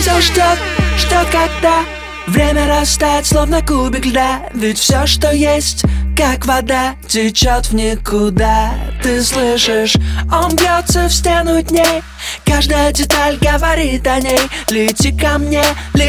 Он все ждет когда время растает, словно кубик льда. Ведь все, что есть, как вода, течет в никуда. Ты слышишь, он бьется в стену дней. Каждая деталь говорит о ней. Лети ко мне,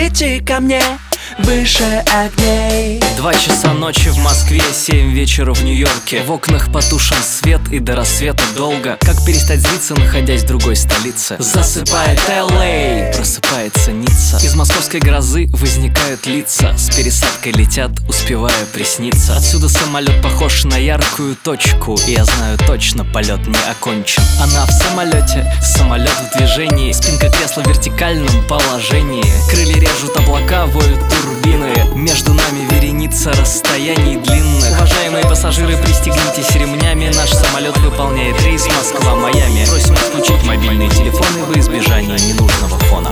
выше огней. 2 часа ночи в Москве, 7 вечера в Нью-Йорке. В окнах потушен свет и до рассвета долго. Как перестать злиться, находясь в другой столице? Засыпает Л.А., просыпается Ницца. Из московской грозы возникают лица. С пересадкой летят, успевая присниться. Отсюда самолет похож на яркую точку. И я знаю точно, полет не окончен. Она в самолете, самолет в движении. Спинка кресла в вертикальном положении. Крылья режут облака, воют турбины. Между нами вереница расстояний длинных. Уважаемые пассажиры, пристегнитесь ремнями. Наш самолет выполняет рейс Москва-Майами. Просим отключить мобильные телефоны во избежание ненужного фона.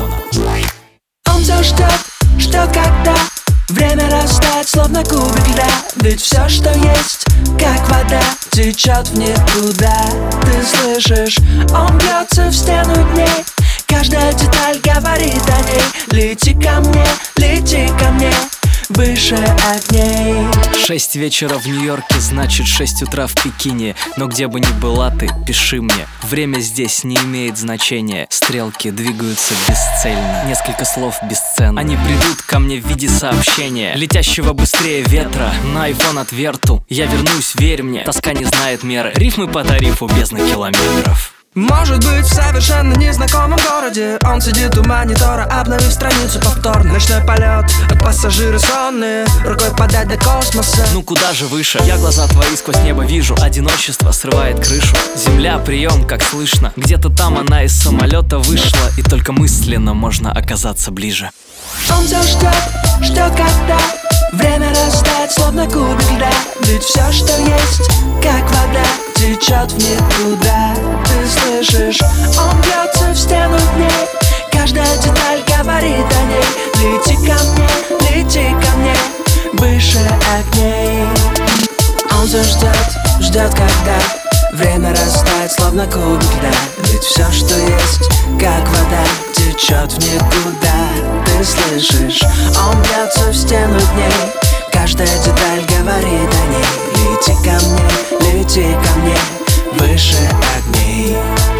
Он все ждет когда время растает, словно кубик льда. Ведь все, что есть, как вода, течет в никуда. Ты слышишь, он бьется в стену дней. Каждая деталь говорит о ней. Лети ко мне, выше огней. 6 вечера в Нью-Йорке, значит 6 утра в Пекине. Но где бы ни была ты, пиши мне. Время здесь не имеет значения. Стрелки двигаются бесцельно. Несколько слов бесценно. Они придут ко мне в виде сообщения, летящего быстрее ветра. На айфон отверту. Я вернусь, верь мне. Тоска не знает меры. Рифмы по тарифу бездна километров. Может быть, в совершенно незнакомом городе он сидит у монитора, обновив страницу повторно. Ночной полет, пассажиры сонные, рукой подать до космоса. Ну куда же выше? Я глаза твои сквозь небо вижу. Одиночество срывает крышу. Земля, прием, как слышно. Где-то там она из самолета вышла. И только мысленно можно оказаться ближе. Он все ждет когда время растает, словно кубик льда. Ведь все, что есть, как вода, течет в никуда. Ты слышишь, он бьется в стену дней. Каждая деталь говорит о ней. Лети ко мне, выше огней. Он все ждет когда время растает, словно кубик льда. Ведь все, что есть, как вода, течет в никуда. Ты слышишь, он бьется в стену дней. Каждая деталь говорит о ней. Лети ко мне, выше огней.